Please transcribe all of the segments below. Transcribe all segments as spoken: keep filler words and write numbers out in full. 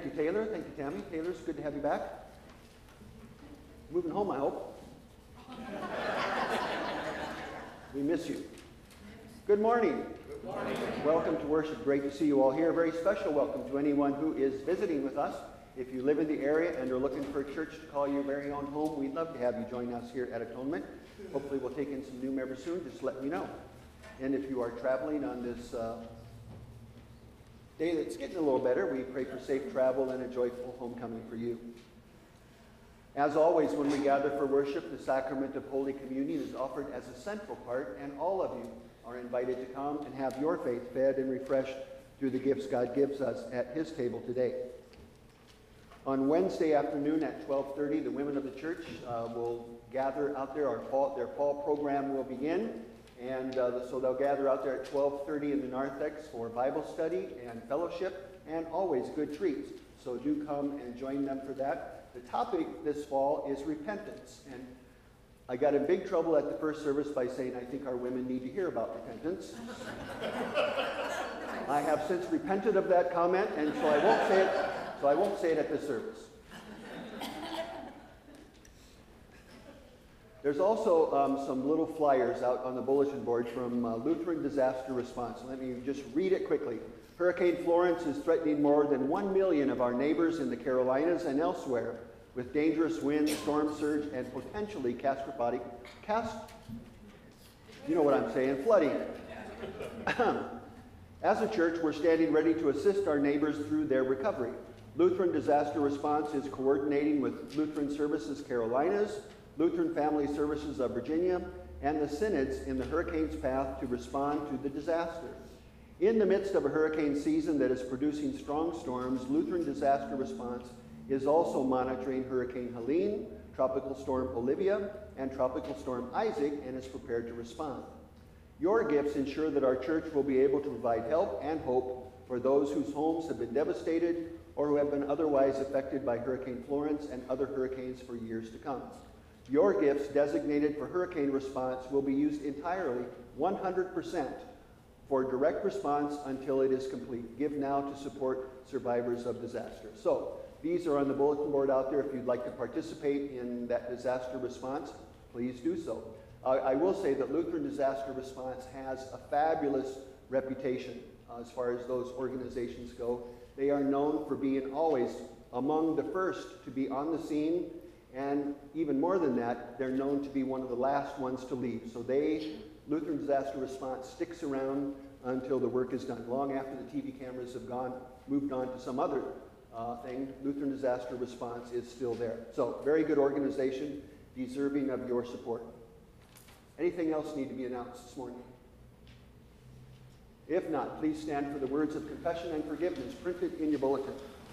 Thank you, Taylor. Thank you, Tammy. Taylor, it's good to have you back. Moving home, I hope. We miss you. Good morning. Good morning. Welcome to worship. Great to see you all here. A very special welcome to anyone who is visiting with us. If you live in the area and are looking for a church to call your very own home, we'd love to have you join us here at Atonement. Hopefully we'll take in some new members soon. Just let me know. And if you are traveling on this uh, day that's getting a little better, we pray for safe travel and a joyful homecoming for you. As always, when we gather for worship, the sacrament of Holy Communion is offered as a central part, and all of you are invited to come and have your faith fed and refreshed through the gifts God gives us at his table today. On Wednesday afternoon at twelve thirty, the women of the church uh, will gather out there. Our fall, their fall program will begin, and uh, so they'll gather out there at twelve thirty in the narthex for Bible study and fellowship, and always good treats. So do come and join them for that. The topic this fall is repentance, and I got in big trouble at the first service by saying I think our women need to hear about repentance. I have since repented of that comment, and so I won't say it. So I won't say it at this service. There's also um, some little flyers out on the bulletin board from uh, Lutheran Disaster Response. Let me just read it quickly. Hurricane Florence is threatening more than one million of our neighbors in the Carolinas and elsewhere with dangerous winds, storm surge, and potentially catastrophic, cast, you know what I'm saying, flooding. As a church, we're standing ready to assist our neighbors through their recovery. Lutheran Disaster Response is coordinating with Lutheran Services Carolinas, Lutheran Family Services of Virginia, and the synods in the hurricane's path to respond to the disaster. In the midst of a hurricane season that is producing strong storms, Lutheran Disaster Response is also monitoring Hurricane Helene, Tropical Storm Olivia, and Tropical Storm Isaac, and is prepared to respond. Your gifts ensure that our church will be able to provide help and hope for those whose homes have been devastated or who have been otherwise affected by Hurricane Florence and other hurricanes for years to come. Your gifts designated for hurricane response will be used entirely, one hundred percent, for direct response until it is complete. Give now to support survivors of disaster. So these are on the bulletin board out there. If you'd like to participate in that disaster response, please do so. Uh, I will say that Lutheran Disaster Response has a fabulous reputation uh, as far as those organizations go. They are known for being always among the first to be on the scene, and even more than that, they're known to be one of the last ones to leave. So they, Lutheran Disaster Response, sticks around until the work is done. Long after the T V cameras have gone, moved on to some other uh, thing, Lutheran Disaster Response is still there. So very good organization, deserving of your support. Anything else need to be announced this morning? If not, please stand for the words of confession and forgiveness printed in your bulletin.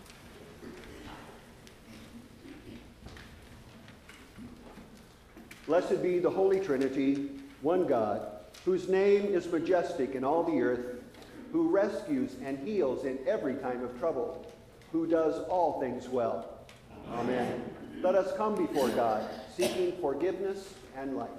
Blessed be the Holy Trinity, one God, whose name is majestic in all the earth, who rescues and heals in every time of trouble, who does all things well. Amen. Let us come before God, seeking forgiveness and life.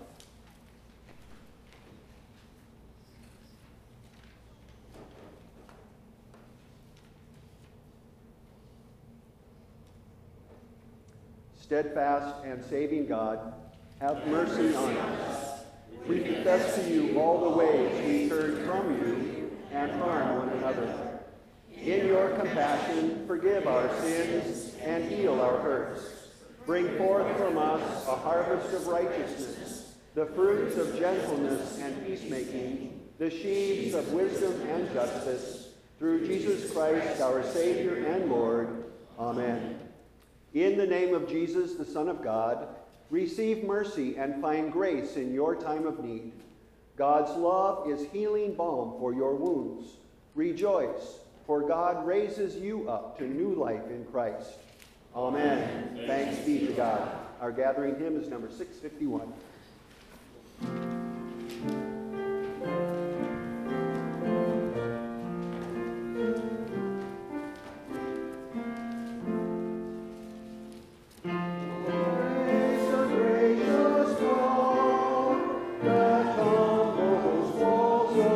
Steadfast and saving God, have mercy on us. We confess to you all the ways we turn from you and harm one another. In your compassion, forgive our sins and heal our hurts. Bring forth from us a harvest of righteousness, the fruits of gentleness and peacemaking, the sheaves of wisdom and justice, through Jesus Christ, our Savior and Lord. Amen. In the name of Jesus, the Son of God, receive mercy and find grace in your time of need. God's love is healing balm for your wounds. Rejoice, for God raises you up to new life in Christ. Amen. Amen. Thanks be to God. Our gathering hymn is number six fifty-one.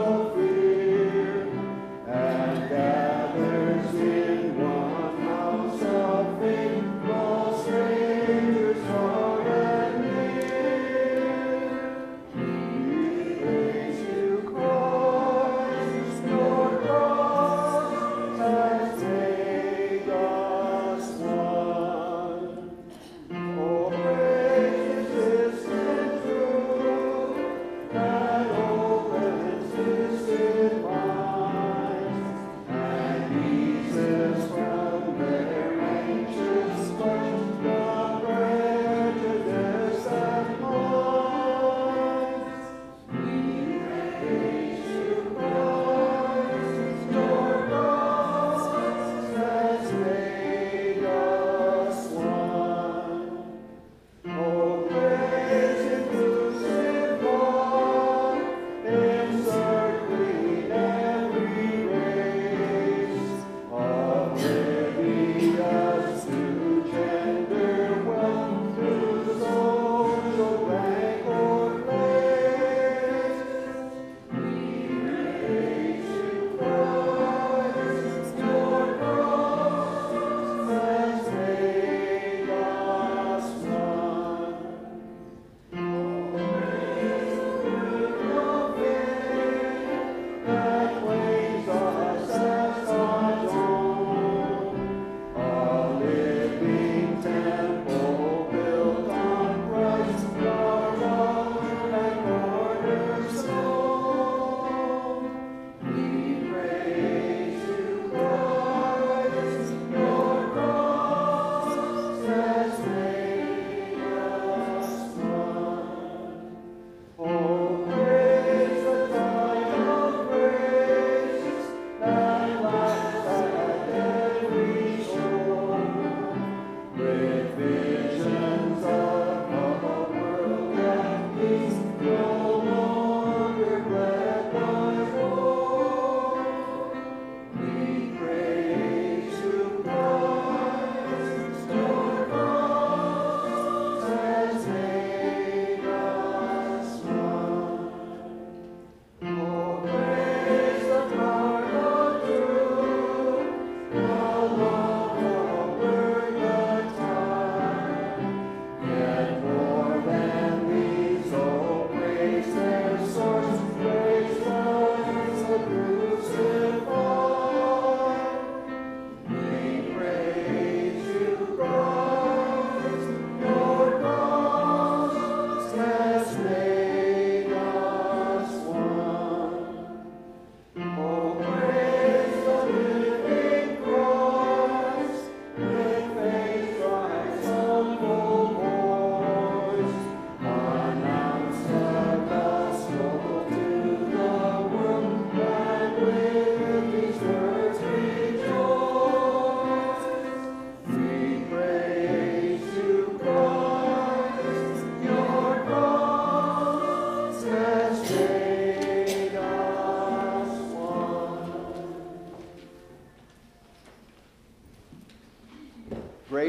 Walls of fear and gathers in one house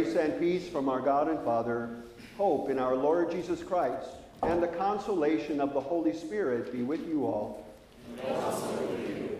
Grace and peace from our God and Father, hope in our Lord Jesus Christ, and the consolation of the Holy Spirit be with you all. And also with you.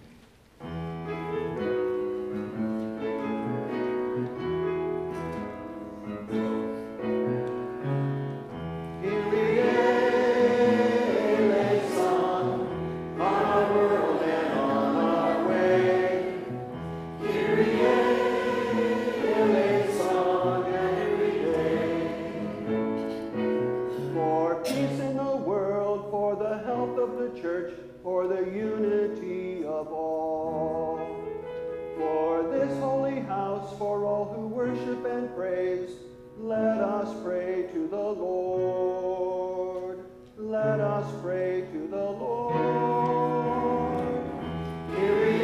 For the unity of all, for this holy house, for all who worship and praise, let us pray to the Lord. Let us pray to the Lord. Kyrie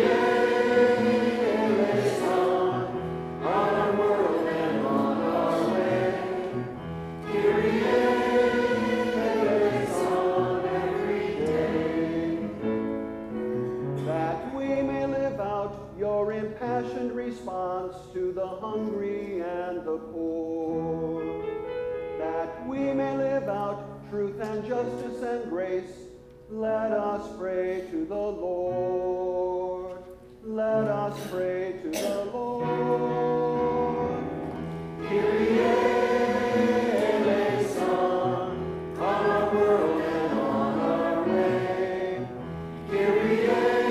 eleison, on our world and on our way. Kyrie your impassioned response to the hungry and the poor, that we may live out truth and justice and grace, let us pray to the Lord. Let us pray to the Lord. Kyrie eleison, on our world and on our way. Kyrie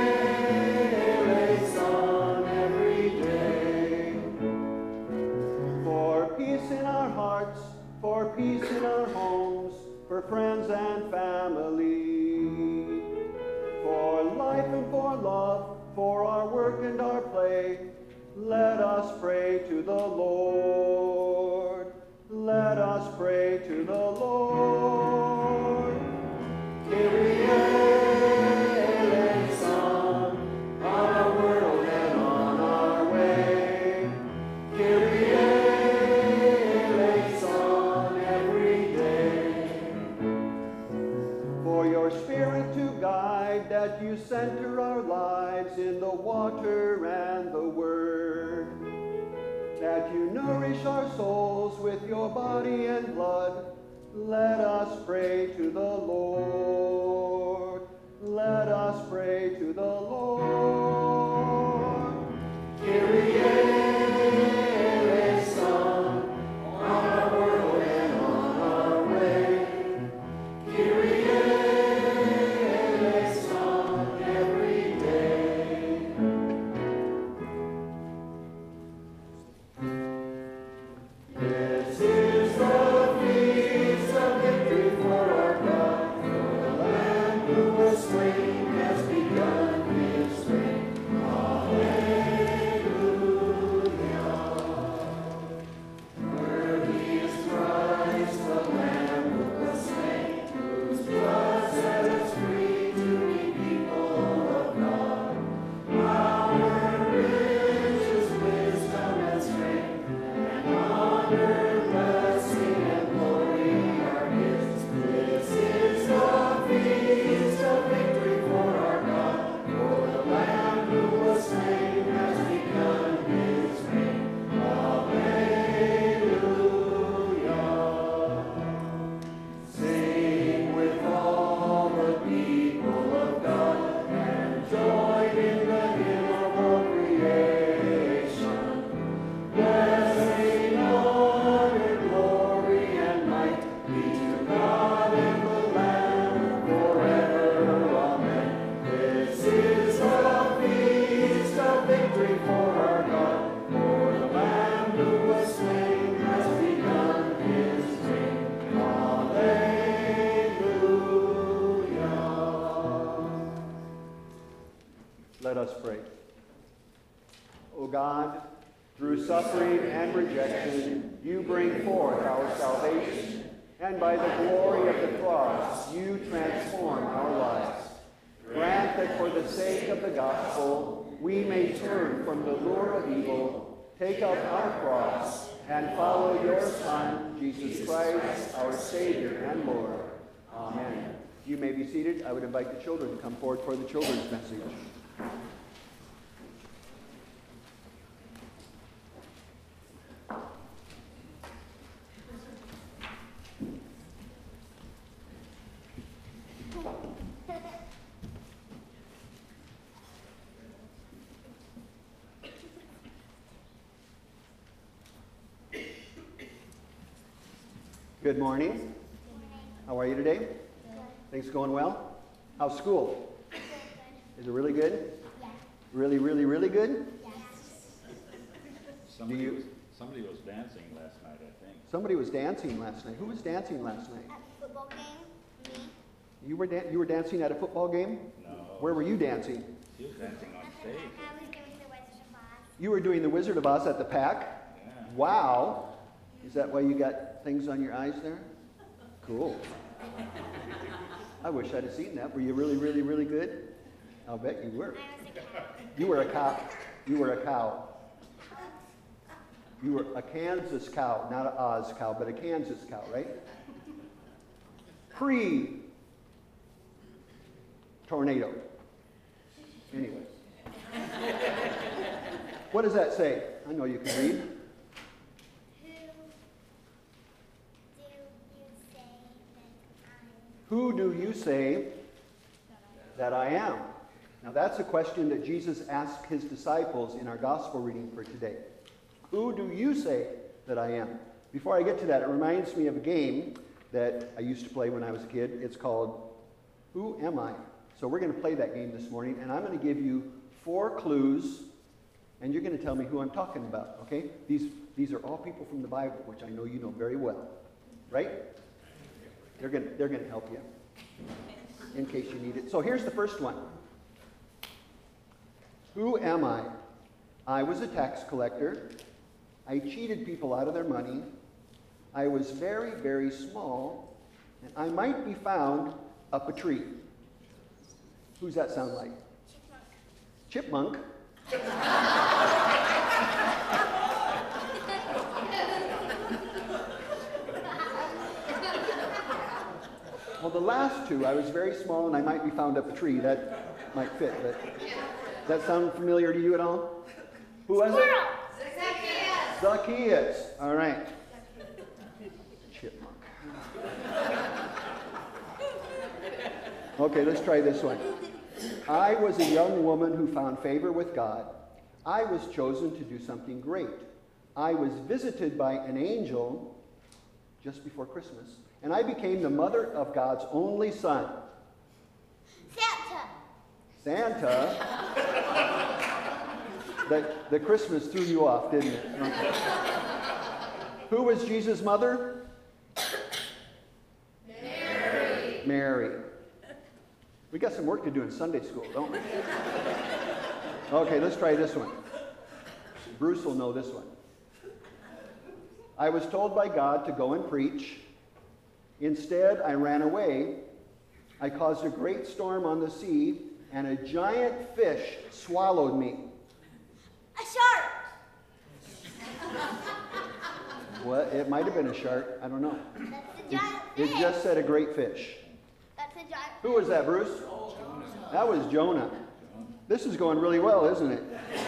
for peace in our homes, for friends and family, for life and for love, for our work and our play, let us pray to the Lord. Let us pray to the Lord. Kyrie eleison, on our world and on our way. Kyrie that you center our lives in the water and the word, that you nourish our souls with your body and blood, let us pray to the Lord. Let us pray to the Lord. Kyrie eleison, on our world and on our way. Kyrie Let us pray. O God, through suffering and rejection, you bring forth our salvation, and by the glory of the cross, you transform our lives. Grant that for the sake of the gospel, we may turn from the lure of evil, take up our cross, and follow your Son, Jesus Christ, our Savior and Lord. Amen. You may be seated. I would invite the children to come forward for the children's message. Good morning. How are you today? Things going well? How's school? Is it really good? Yes. Really, really, really good? Yes. Somebody, Do you- was, somebody was dancing last night, I think. Somebody was dancing last night. Who was dancing last night? At the football game, me. You were dan- you were dancing at a football game? No. Where were you dancing? He was dancing on At the stage. back, I was doing the Wizard of Oz. You were doing the Wizard of Oz at the Pack? Yeah. Wow. Is that why you got things on your eyes there? Cool. I wish I'd have seen that. Were you really, really, really good? I'll bet you were. I was a cat. You were a cow. You were a cow. You were a Kansas cow, not an Oz cow, but a Kansas cow, right? Pre-tornado. Anyway. What does that say? I know you can read. Who do you say that I am? Who do you say that I am? Now that's a question that Jesus asked his disciples in our gospel reading for today. Who do you say that I am? Before I get to that, it reminds me of a game that I used to play when I was a kid. It's called Who Am I? So we're going to play that game this morning, and I'm going to give you four clues, and you're going to tell me who I'm talking about, okay? These, these are all people from the Bible, which I know you know very well, right? They're going to, they're going to help you in case you need it. So here's the first one. Who am I? I was a tax collector. I cheated people out of their money. I was very, very small, and I might be found up a tree. Who's that sound like? Chipmunk. Chipmunk? Well, the last two, I was very small and I might be found up a tree. That might fit, but does that sound familiar to you at all? Who was it? Zacchaeus. Zacchaeus. All right. Chipmunk. Okay, let's try this one. I was a young woman who found favor with God. I was chosen to do something great. I was visited by an angel just before Christmas, and I became the mother of God's only son. Santa. Santa. The, the Christmas threw you off, didn't it? Okay. Who was Jesus' mother? Mary. Mary. We got some work to do in Sunday school, don't we? Okay, let's try this one. Bruce will know this one. I was told by God to go and preach. Instead, I ran away. I caused a great storm on the sea, and a giant fish swallowed me. A shark. Well, it might have been a shark. I don't know. That's a It, giant it fish. just said a great fish. That's a giant Who was that, Bruce? That was Jonah. This is going really well, isn't it?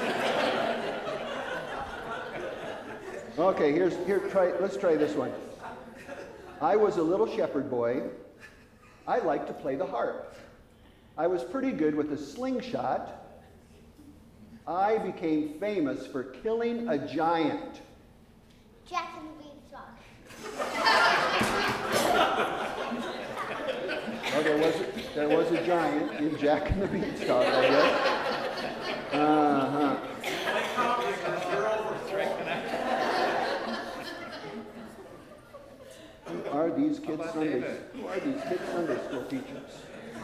Okay, here's here. Try. Let's try this one. I was a little shepherd boy. I liked to play the harp. I was pretty good with a slingshot. I became famous for killing a giant. Jack and the Beanstalk. Oh, there was a, there was a giant in Jack and the Beanstalk, I guess. Uh-huh. Who are these kids Sunday? Who are these kids Sunday school teachers?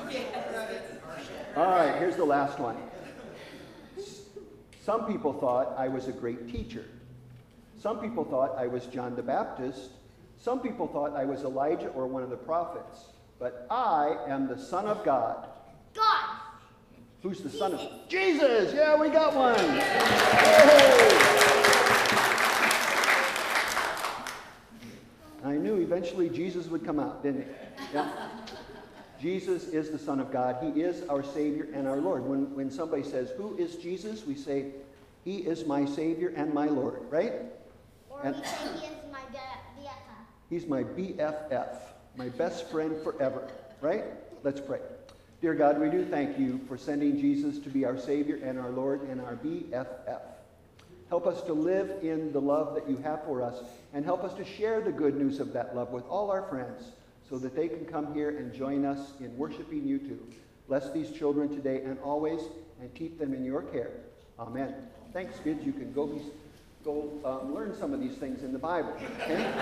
All right, here's the last one. Some people thought I was a great teacher. Some people thought I was John the Baptist. Some people thought I was Elijah or one of the prophets. But I am the Son of God. God. Who's the Son of Jesus? Yeah, we got one. Yay! I knew eventually Jesus would come out, didn't he? Yeah. Jesus is the Son of God. He is our Savior and our Lord. When, when somebody says, who is Jesus? We say, he is my Savior and my Lord, right? Or And- we say he is my B F F. He's my B F F, my best friend forever, right? Let's pray. Dear God, we do thank you for sending Jesus to be our Savior and our Lord and our B F F. Help us to live in the love that you have for us, and help us to share the good news of that love with all our friends so that they can come here and join us in worshiping you too. Bless these children today and always, and keep them in your care. Amen. Thanks, kids. You can go, be, go um, learn some of these things in the Bible. Okay?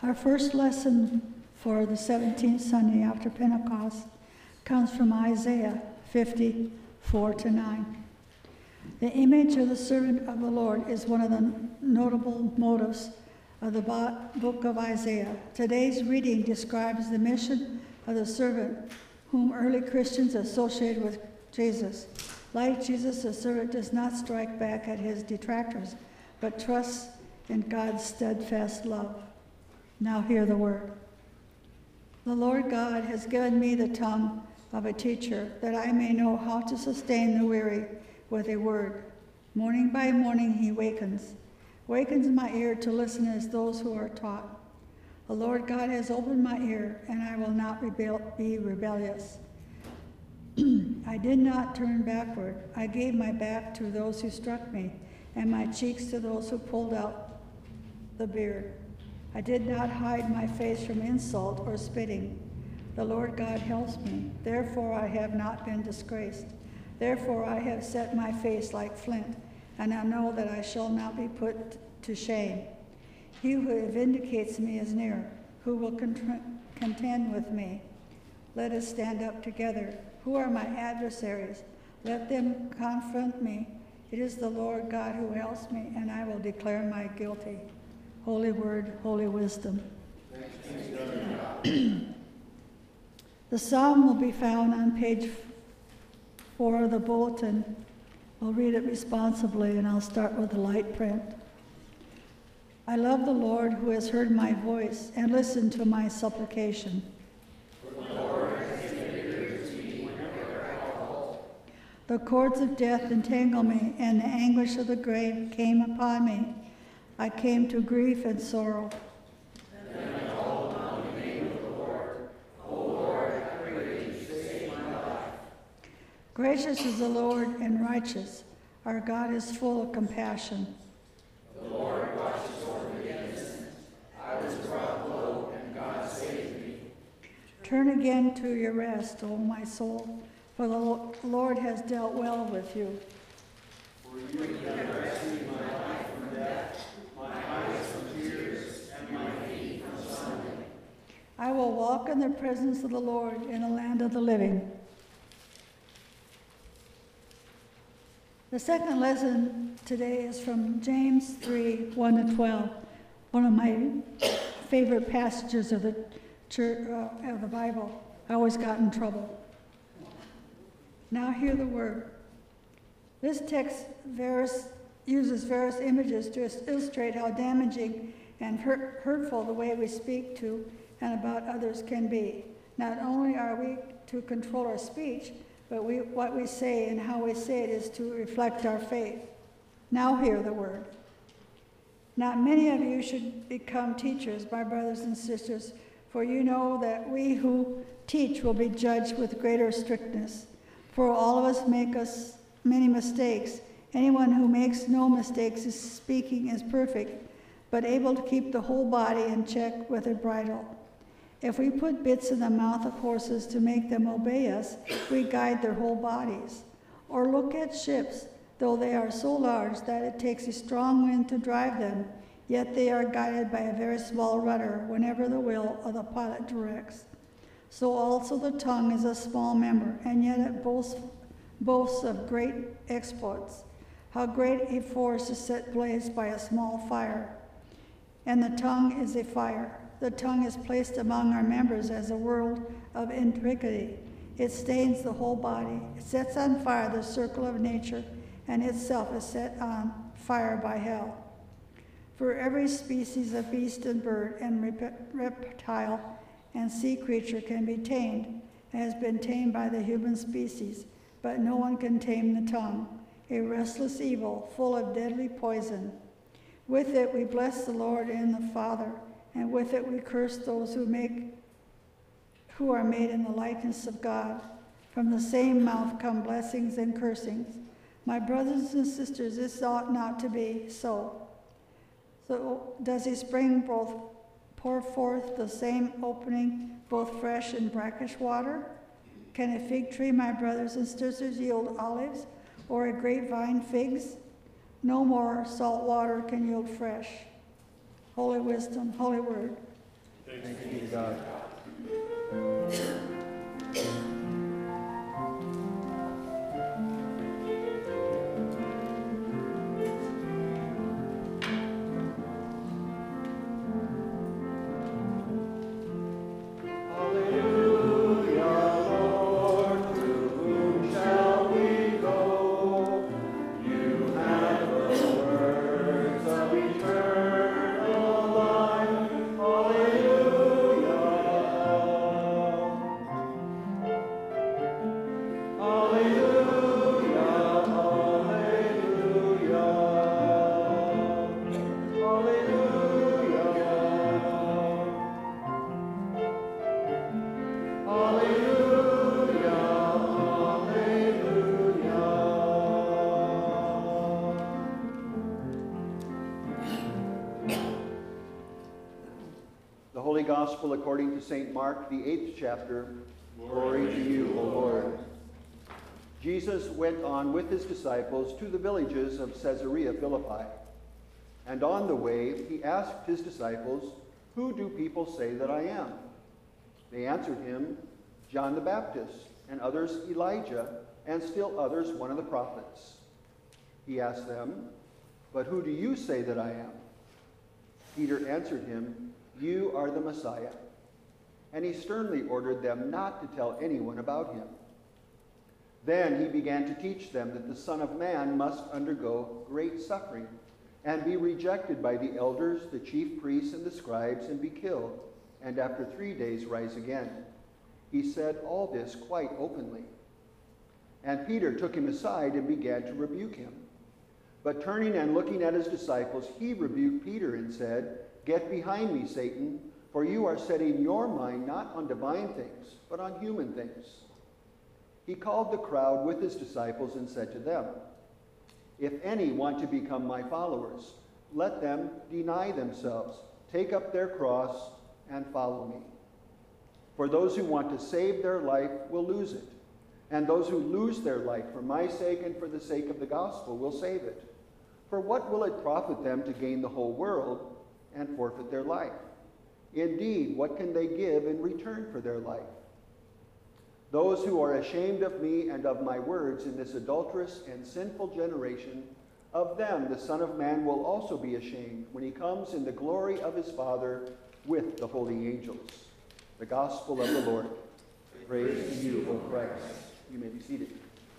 Our first lesson for the seventeenth Sunday after Pentecost comes from Isaiah fifty, four to nine. The image of the servant of the Lord is one of the notable motives of the book of Isaiah. Today's reading describes the mission of the servant whom early Christians associated with Jesus. Like Jesus, the servant does not strike back at his detractors, but trusts in God's steadfast love. Now hear the word. The Lord God has given me the tongue of a teacher, that I may know how to sustain the weary with a word. Morning by morning he wakens, wakens my ear to listen as those who are taught. The Lord God has opened my ear, and I will not rebel, be rebellious. I did not turn backward. I gave my back to those who struck me, and my cheeks to those who pulled out the beard. I did not hide my face from insult or spitting. The Lord God helps me. Therefore I have not been disgraced. Therefore I have set my face like flint, and I know that I shall not be put to shame. He who vindicates me is near, who will contend with me. Let us stand up together. Who are my adversaries? Let them confront me. It is the Lord God who helps me, and I will declare my guilty. Holy word, holy wisdom. The psalm will be found on page four of the bulletin. I'll read it responsibly, and I'll start with the light print. I love the Lord who has heard my voice and listened to my supplication. The cords of death entangled me, and the anguish of the grave came upon me. I came to grief and sorrow. Then I called upon the name of the Lord. O Lord, I pray you, save my life. Gracious is the Lord and righteous. Our God is full of compassion. The Lord watches over the innocent. I was brought low, and God saved me. Turn again to your rest, O my soul, for the Lord has dealt well with you. For you have rescued my life from death, my eyes from tears, and my feet from stumbling. I will walk in the presence of the Lord in the land of the living. The second lesson today is from James three, one to twelve, one of my favorite passages of the church, uh, of the Bible. I always got in trouble. Now hear the word. This text various, uses various images to illustrate how damaging and hurt, hurtful the way we speak to and about others can be. Not only are we to control our speech, but we, what we say and how we say it is to reflect our faith. Now hear the word. Not many of you should become teachers, my brothers and sisters, for you know that we who teach will be judged with greater strictness. For all of us make us many mistakes. Anyone who makes no mistakes is speaking is perfect, but able to keep the whole body in check with a bridle. If we put bits in the mouth of horses to make them obey us, we guide their whole bodies. Or look at ships, though they are so large that it takes a strong wind to drive them, yet they are guided by a very small rudder whenever the will of the pilot directs. So also the tongue is a small member, and yet it boasts, boasts of great exploits. How great a force is set ablaze by a small fire. And the tongue is a fire. The tongue is placed among our members as a world of iniquity. It stains the whole body. It sets on fire the circle of nature, and itself is set on fire by hell. For every species of beast and bird and rep- reptile and sea creature can be tamed, and has been tamed by the human species, but no one can tame the tongue, a restless evil full of deadly poison. With it we bless the Lord and the Father, and with it we curse those who make, who are made in the likeness of God. From the same mouth come blessings and cursings. My brothers and sisters, this ought not to be so. So does a spring both pour forth the same opening, both fresh and brackish water? Can a fig tree, my brothers and sisters, yield olives, or a grapevine figs? No more salt water can yield fresh. Holy wisdom, holy word. Thanks be to God. The Holy Gospel according to Saint Mark, the eighth chapter. Glory to you, O Lord. Jesus went on with his disciples to the villages of Caesarea Philippi. And on the way, he asked his disciples, "Who do people say that I am?" They answered him, "John the Baptist, and others Elijah, and still others one of the prophets." He asked them, "But who do you say that I am?" Peter answered him, "You are the Messiah." And he sternly ordered them not to tell anyone about him. Then he began to teach them that the Son of Man must undergo great suffering and be rejected by the elders, the chief priests, and the scribes, and be killed, and after three days rise again. He said all this quite openly. And Peter took him aside and began to rebuke him. But turning and looking at his disciples, he rebuked Peter and said, "Get behind me, Satan, for you are setting your mind not on divine things, but on human things." He called the crowd with his disciples and said to them, "If any want to become my followers, let them deny themselves, take up their cross, and follow me. For those who want to save their life will lose it, and those who lose their life for my sake and for the sake of the gospel will save it. For what will it profit them to gain the whole world and forfeit their life? Indeed, what can they give in return for their life? Those who are ashamed of me and of my words in this adulterous and sinful generation, of them the Son of Man will also be ashamed when he comes in the glory of his Father with the holy angels." The Gospel of the Lord. Praise to you, O Christ. You may be seated.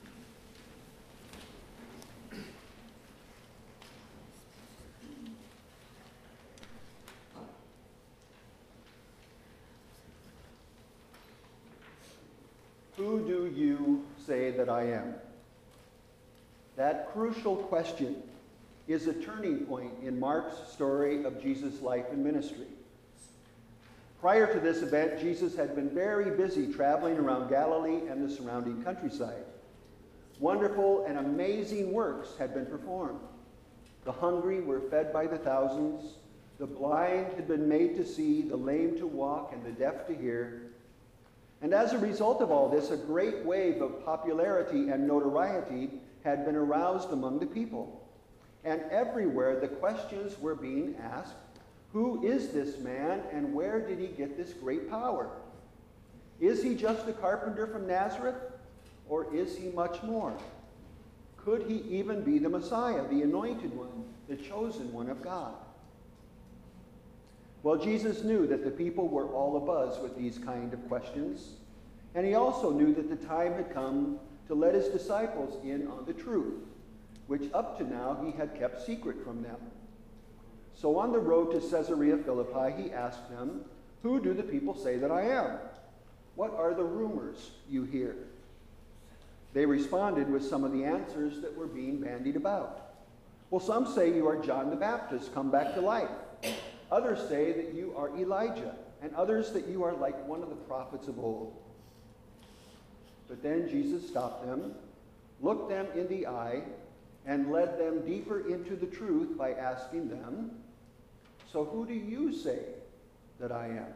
Who do you say that I am? That crucial question is a turning point in Mark's story of Jesus' life and ministry. Prior to this event, Jesus had been very busy traveling around Galilee and the surrounding countryside. Wonderful and amazing works had been performed. The hungry were fed by the thousands, the blind had been made to see, the lame to walk, and the deaf to hear. And as a result of all this, a great wave of popularity and notoriety had been aroused among the people. And everywhere the questions were being asked, who is this man and where did he get this great power? Is he just a carpenter from Nazareth, or is he much more? Could he even be the Messiah, the anointed one, the chosen one of God? Well, Jesus knew that the people were all abuzz with these kind of questions, and he also knew that the time had come to let his disciples in on the truth, which up to now he had kept secret from them. So on the road to Caesarea Philippi, he asked them, "Who do the people say that I am? What are the rumors you hear?" They responded with some of the answers that were being bandied about. "Well, some say you are John the Baptist come back to life. Others say that you are Elijah, and others that you are like one of the prophets of old." But then Jesus stopped them, looked them in the eye, and led them deeper into the truth by asking them, "So who do you say that I am?"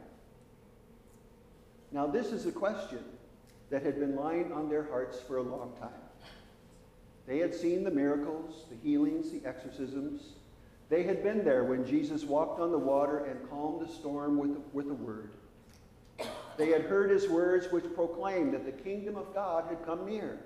Now this is a question that had been lying on their hearts for a long time. They had seen the miracles, the healings, the exorcisms. They had been there when Jesus walked on the water and calmed the storm with, with a word. They had heard his words which proclaimed that the kingdom of God had come near.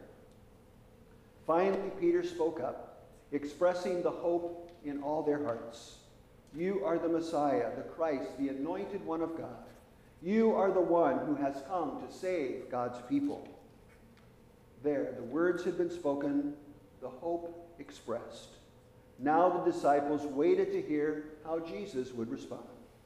Finally, Peter spoke up, expressing the hope in all their hearts. You are the Messiah, the Christ, the anointed one of God. You are the one who has come to save God's people. There, the words had been spoken, the hope expressed. Now the disciples waited to hear how Jesus would respond.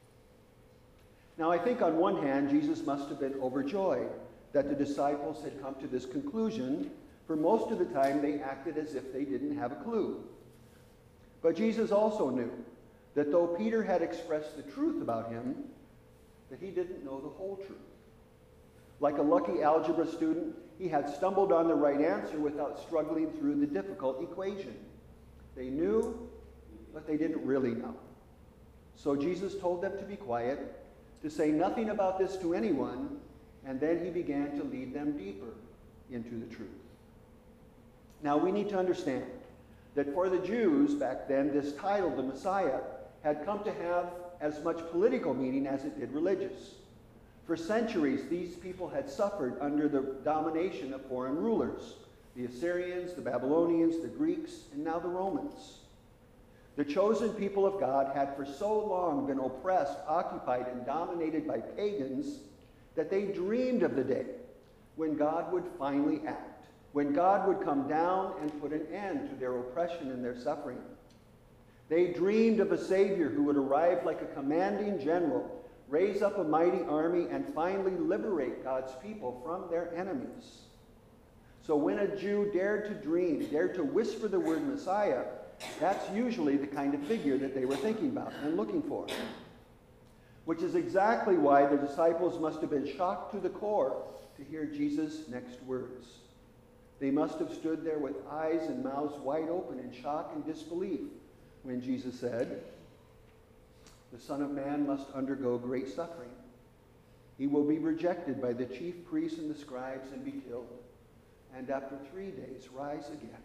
Now, I think on one hand, Jesus must have been overjoyed that the disciples had come to this conclusion. For most of the time, they acted as if they didn't have a clue. But Jesus also knew that though Peter had expressed the truth about him, that he didn't know the whole truth. Like a lucky algebra student, he had stumbled on the right answer without struggling through the difficult equation. They knew, but they didn't really know. So Jesus told them to be quiet, to say nothing about this to anyone, and then he began to lead them deeper into the truth. Now, we need to understand that for the Jews back then, this title, the Messiah, had come to have as much political meaning as it did religious. For centuries, these people had suffered under the domination of foreign rulers, the Assyrians, the Babylonians, the Greeks, and now the Romans. The chosen people of God had for so long been oppressed, occupied, and dominated by pagans that they dreamed of the day when God would finally act, when God would come down and put an end to their oppression and their suffering. They dreamed of a Savior who would arrive like a commanding general, raise up a mighty army, and finally liberate God's people from their enemies. So when a Jew dared to dream, dared to whisper the word Messiah, that's usually the kind of figure that they were thinking about and looking for. Which is exactly why the disciples must have been shocked to the core to hear Jesus' next words. They must have stood there with eyes and mouths wide open in shock and disbelief when Jesus said, "The Son of Man must undergo great suffering. He will be rejected by the chief priests and the scribes and be killed, and after three days rise again."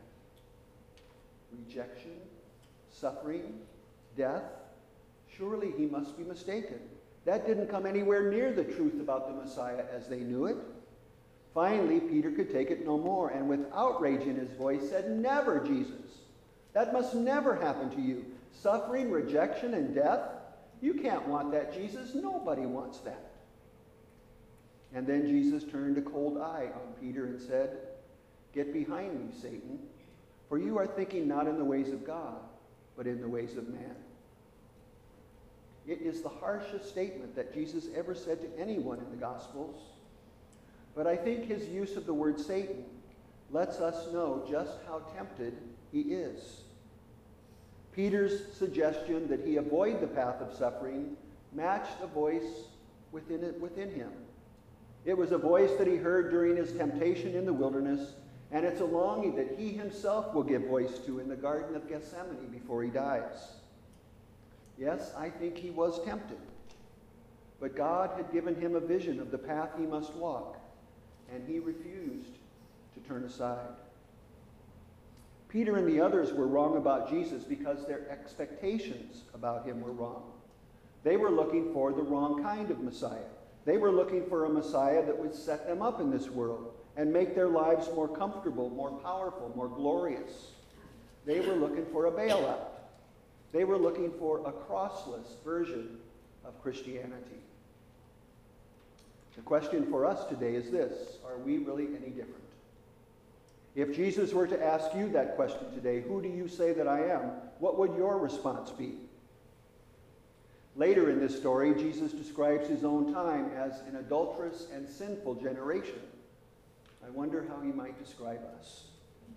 Rejection, suffering, death. Surely he must be mistaken. That didn't come anywhere near the truth about the Messiah as they knew it. Finally, Peter could take it no more, and with outrage in his voice said, "Never, Jesus. That must never happen to you. Suffering, rejection, and death? You can't want that, Jesus. Nobody wants that." And then Jesus turned a cold eye on Peter and said, "Get behind me, Satan, for you are thinking not in the ways of God, but in the ways of man." It is the harshest statement that Jesus ever said to anyone in the Gospels. But I think his use of the word Satan lets us know just how tempted he is. Peter's suggestion that he avoid the path of suffering matched a voice within it, within him. It was a voice that he heard during his temptation in the wilderness, and it's a longing that he himself will give voice to in the Garden of Gethsemane before he dies. Yes, I think he was tempted, but God had given him a vision of the path he must walk, and he refused to turn aside. Peter and the others were wrong about Jesus because their expectations about him were wrong. They were looking for the wrong kind of Messiah. They were looking for a Messiah that would set them up in this world and make their lives more comfortable, more powerful, more glorious. They were looking for a bailout. They were looking for a crossless version of Christianity. The question for us today is this: are we really any different? If Jesus were to ask you that question today, "Who do you say that I am?" what would your response be? Later in this story, Jesus describes his own time as an adulterous and sinful generation. I wonder how he might describe us.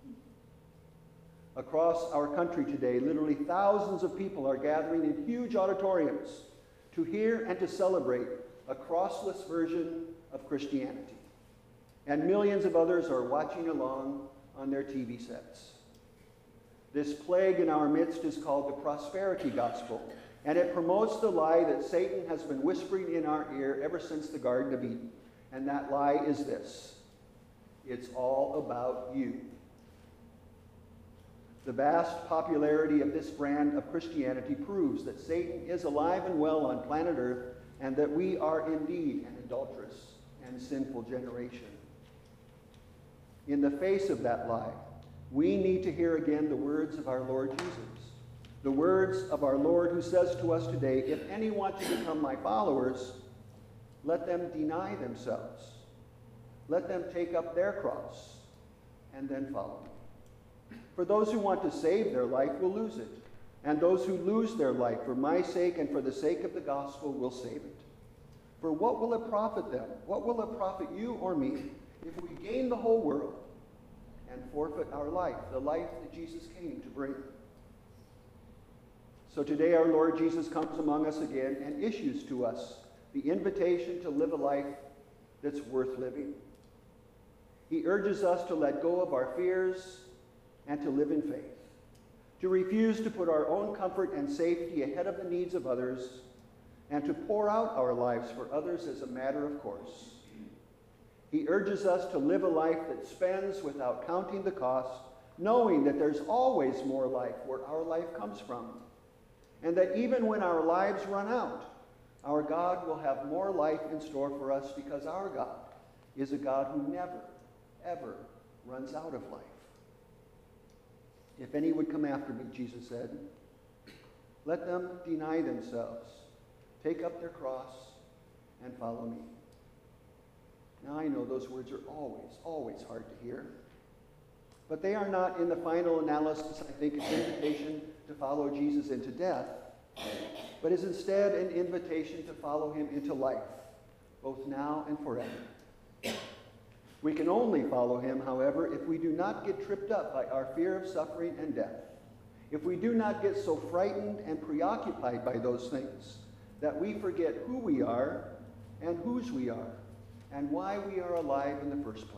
Across our country today, literally thousands of people are gathering in huge auditoriums to hear and to celebrate a crossless version of Christianity. And millions of others are watching along on their T V sets. This plague in our midst is called the prosperity gospel, and it promotes the lie that Satan has been whispering in our ear ever since the Garden of Eden. And that lie is this: it's all about you. The vast popularity of this brand of Christianity proves that Satan is alive and well on planet Earth and that we are indeed an adulterous and sinful generation. In the face of that lie, we need to hear again the words of our Lord Jesus, the words of our Lord who says to us today, if any want to become my followers, let them deny themselves. Let them take up their cross and then follow me. For those who want to save their life will lose it, and those who lose their life for my sake and for the sake of the gospel will save it. For what will it profit them? What will it profit you or me if we gain the whole world and forfeit our life, the life that Jesus came to bring? So today our Lord Jesus comes among us again and issues to us the invitation to live a life that's worth living. He urges us to let go of our fears and to live in faith, to refuse to put our own comfort and safety ahead of the needs of others, and to pour out our lives for others as a matter of course. He urges us to live a life that spends without counting the cost, knowing that there's always more life where our life comes from, and that even when our lives run out, our God will have more life in store for us because our God is a God who never, ever runs out of life. If any would come after me, Jesus said, let them deny themselves, take up their cross, and follow me. Now I know those words are always, always hard to hear, but they are not, in the final analysis, I think, an invitation to follow Jesus into death, but is instead an invitation to follow him into life, both now and forever. We can only follow him, however, if we do not get tripped up by our fear of suffering and death, if we do not get so frightened and preoccupied by those things that we forget who we are and whose we are and why we are alive in the first place.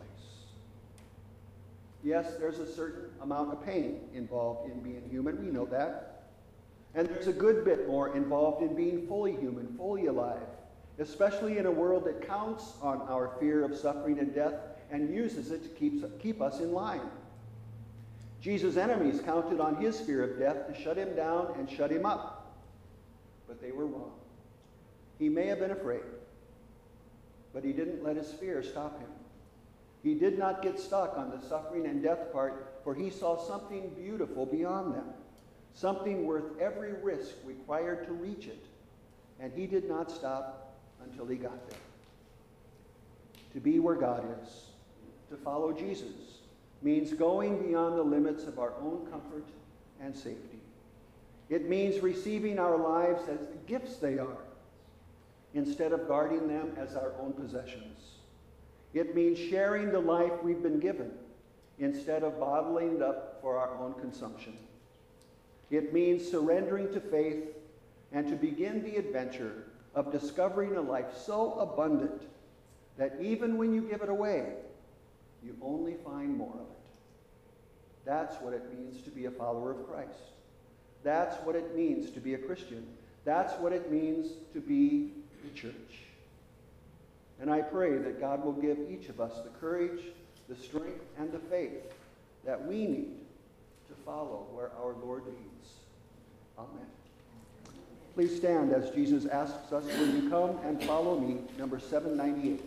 Yes, there's a certain amount of pain involved in being human. We know that. And there's a good bit more involved in being fully human, fully alive, especially in a world that counts on our fear of suffering and death and uses it to keep, keep us in line. Jesus' enemies counted on his fear of death to shut him down and shut him up, but they were wrong. He may have been afraid, but he didn't let his fear stop him. He did not get stuck on the suffering and death part, for he saw something beautiful beyond them, something worth every risk required to reach it, and he did not stop until he got there. To be where God is, to follow Jesus, means going beyond the limits of our own comfort and safety. It means receiving our lives as the gifts they are, instead of guarding them as our own possessions. It means sharing the life we've been given, instead of bottling it up for our own consumption. It means surrendering to faith and to begin the adventure of discovering a life so abundant that even when you give it away, you only find more of it. That's what it means to be a follower of Christ. That's what it means to be a Christian. That's what it means to be the church. And I pray that God will give each of us the courage, the strength, and the faith that we need to follow where our Lord leads. Amen. Please stand as Jesus asks us, will you come and follow me, number seven ninety-eight.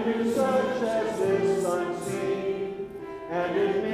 and to such as this unseen, and it